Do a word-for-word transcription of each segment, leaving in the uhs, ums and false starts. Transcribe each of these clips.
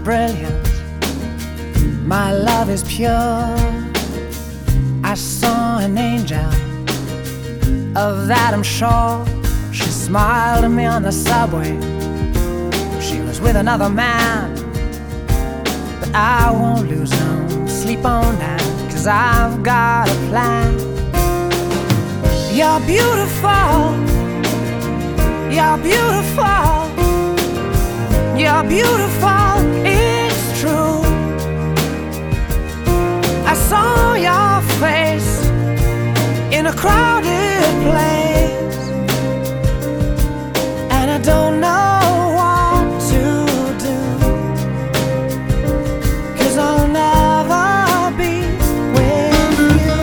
brilliant, my love is pure. I saw an angel, of that I'm sure. She smiled at me on the subway. She was with another man, but I won't lose no sleep on that, 'cause I've got a plan. You're beautiful, you're beautiful, you're beautiful, it's true. I saw your face in a crowded place, and I don't know what to do, 'cause I'll never be with you.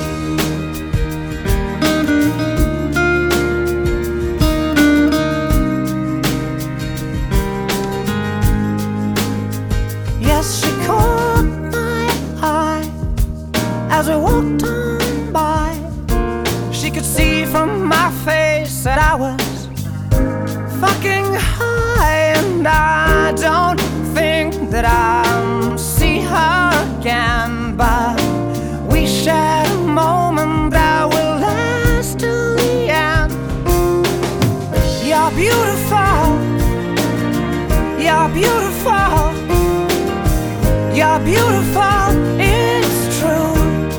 Yes, she caught my eye as we walked on by. She could see from my face that I was fucking high, and I don't think that I'll see her again, but we shared a moment that will last till the end. You're beautiful, you're beautiful, you're beautiful, it's true.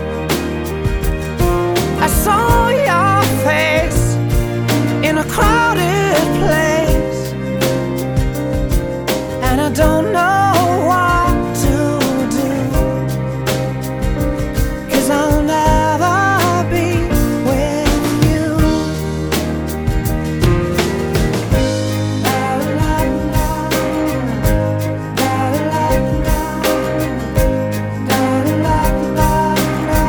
I saw your face in a crowded place, and I don't know what to do, 'cause I'll never be with you. La, la, la, la, la, la, la, la, la, la.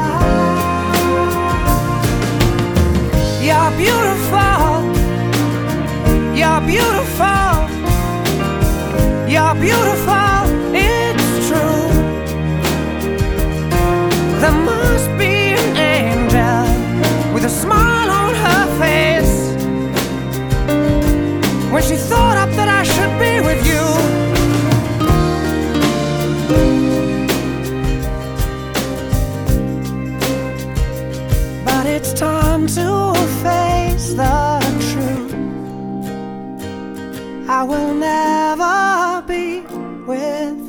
You're beautiful, you're beautiful, you're beautiful, it's true. There must be an angel with a smile on her face when she thought up that I should be with you. But it's time to face the truth. I will never be with